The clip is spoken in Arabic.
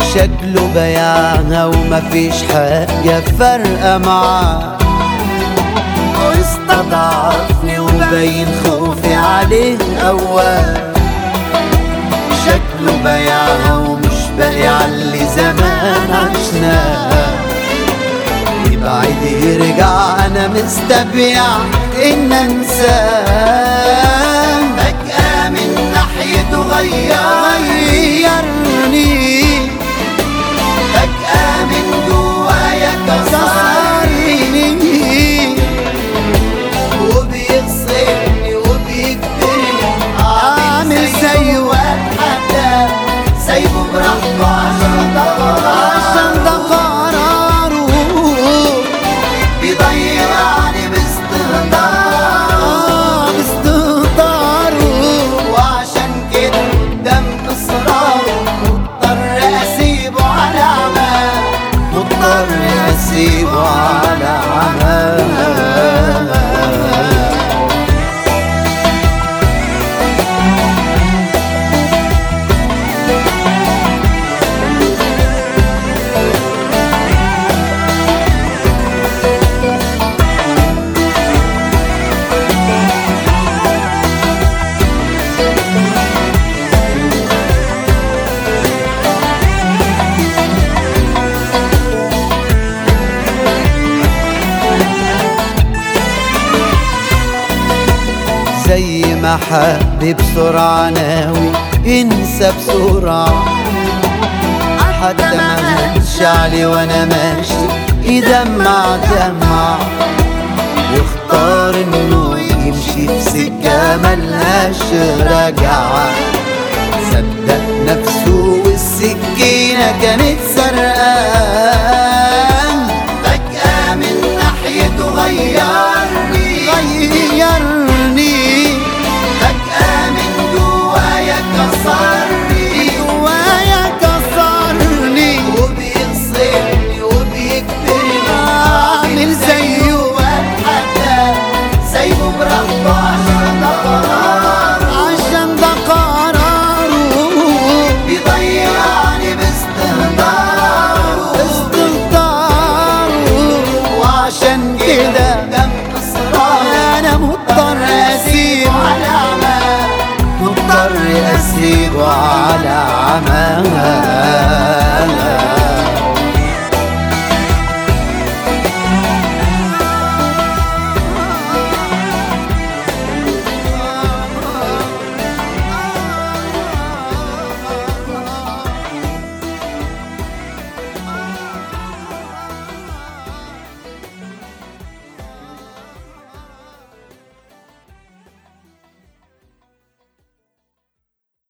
شكله بياعها ومفيش حاجة فارقة معاه، واستضعفني وبين خوفي عليه أواه. شكله بياعها ومش باقي عاللي زمان عشناه، يبعد يرجع أنا مستبيع إن أنساه. فجأة من ناحيته غيرني، فجأة من جوايا كسرني، وبيغصبني وبيجبرني أعمل زيه وأتحدى، سايبه براحته عشان ده قراره، بيضيعني باستهتاره، وعشان كده قدام إصراره مضطر أسيبه على عماه، مضطر أسيبه على عماه. زي ما حب بسرعة ناوي انسى بسرعة، حتى ما هنش علي وانا ماشي يدمع دمع، يختار انه يمشي في سكة ملهاش رجعة. صدق نفسه والسكينة كانت سرقان، فجأة من ناحيته غيرني، فجأة من جوايا كسرني، وبيغصبني وبيجبرني أعمل زيه وأتحدى، سايبه براحته عشان ده قراره، بيضيعني باستهتاره، وعشان كده أنا مضطر أسيبه على عماه، مضطر أسيبه على عماه.